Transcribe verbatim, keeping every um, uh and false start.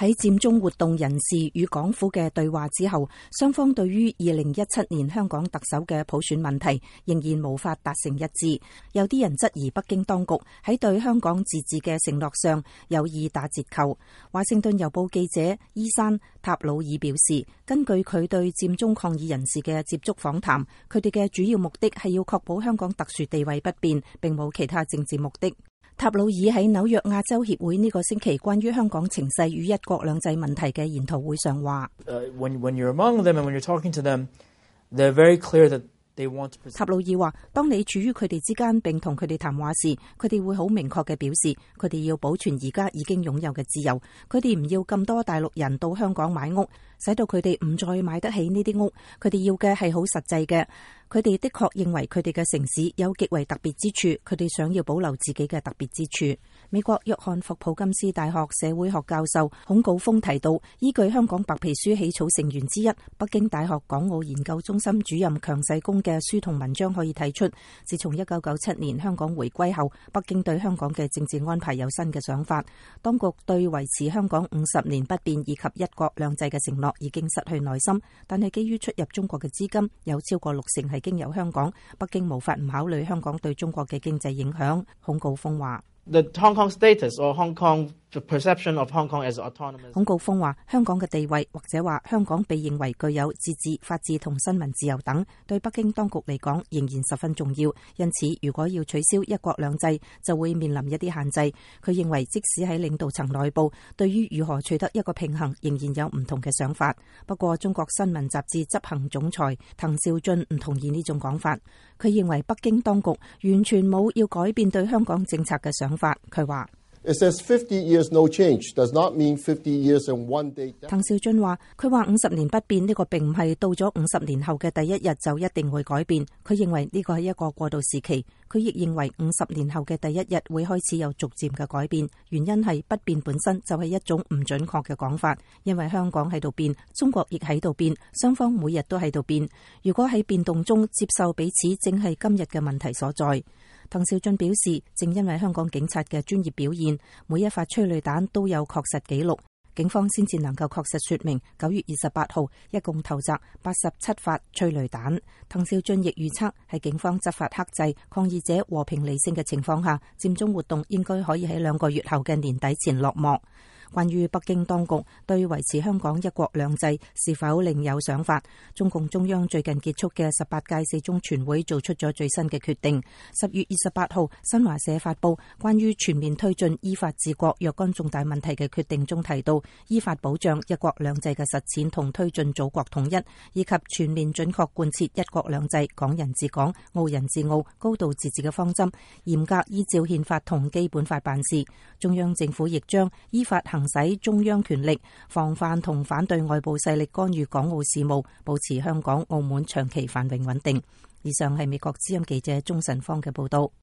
喺佔中活動人士與港府嘅對話之後，雙方對於二零一七年香港特首嘅普選問題仍然無法達成一致。有啲人質疑北京當局喺對香港自治嘅承諾上有意打折扣。華盛頓郵報記者伊珊塔魯爾表示，根據佢對佔中抗議人士嘅接觸訪談，佢哋嘅主要目的係要確保香港特殊地位不變，並冇其他政治目的。塔魯爾喺紐約亞洲協會呢個星期關於香港情勢與一國兩制問題嘅研討會上話，塔魯爾話，當你處於佢哋之間並同佢哋談話時，佢哋會好明確嘅表示，佢哋要保存而家已經擁有嘅自由，佢哋唔要咁多大陸人到香港買屋，使到佢哋唔再買得起呢啲屋，佢哋要嘅係好實際嘅。佢哋的確認為佢哋嘅城市有極為特別之處，佢哋想要保留自己嘅特別之處。美國約翰霍普金斯大學社會學教授孔誥烽提到，依據香港白皮書起草成員之一，北京大學港澳研究中心主任強世功嘅書同文章可以睇出，自從一九九七年香港回歸後，北京對香港嘅政治安排有新嘅想法。當局對維持香港五十年不變以及一國兩制嘅承諾已經失去耐心，但係基於出入中國嘅資金有超過六成係經由香港，北京無法唔考慮香港對中國嘅經濟影響。孔誥烽話 The Hong Kong status or Hong Kong the perception of Hong Kong as autonomous。 孔誥烽話，香港嘅地位或者話香港被認為具有自治、法治同新聞自由等，對北京當局嚟講仍然十分重要。因此，如果要取消一國兩制，就會面臨一啲限制。佢認為，即使喺領導層內部，對於如何取得一個平衡，仍然有唔同嘅想法。不過，中國新聞雜誌執行總裁滕肇縉唔同意呢種講法。佢認為北京當局完全冇要改變對香港政策嘅想法。佢話 It says fifty years no change does not mean fifty years in one day。 滕肇縉話：佢話五十年不變呢個並唔係到咗五十年後嘅第一日就一定會改變。佢認為呢個係一個過渡時期。佢亦認為五十年後嘅第一日會開始有逐漸嘅改變。原因係不變本身就係一種唔準確嘅講法，因為香港喺度變，中國亦喺度變，雙方每日都喺度變。如果喺變動中接受彼此，正係今日嘅問題所在。滕肇縉表示，正因為香港警察嘅專業表現，每一發催淚彈都有確實記錄，警方先至能夠確實說明九月二十八號一共投擲八十七發催淚彈。滕肇縉亦預測喺警方執法克制抗議者和平理性嘅情況下，佔中活動應該可以喺兩個月後嘅年底前落幕。關於北京當局對維持香港一國兩制是否另有想法，中共中央最近結束嘅十八屆四中全會做出咗最新嘅決定。十月二十八號，新華社發布關於全面推進依法治國若干重大問題嘅決定中提到，依法保障一國兩制嘅實踐同推進祖國統一，以及全面準確貫徹一國兩制、港人治港、澳人治澳、高度自治嘅方針，嚴格依照憲法同基本法辦事。中央政府亦將依法行使中央權力，防範同反對外部勢力干預港澳事務，保持香港、澳門長期繁榮穩定。以上係美國之音記者鍾晨芳嘅報道。